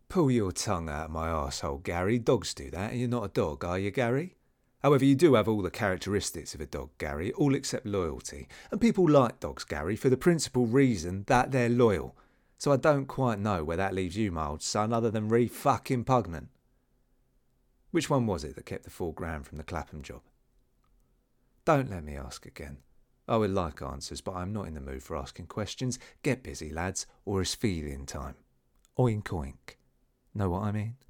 Pull your tongue out of my arsehole, Gary. Dogs do that, and you're not a dog, are you, Gary? However, you do have all the characteristics of a dog, Gary, all except loyalty. And people like dogs, Gary, for the principal reason that they're loyal. So I don't quite know where that leaves you, my old son, other than fucking pugnant. Which one was it that kept the £4 from the Clapham job? Don't let me ask again. I would like answers, but I'm not in the mood for asking questions. Get busy, lads, or it's feeding time. Oink oink. Know what I mean?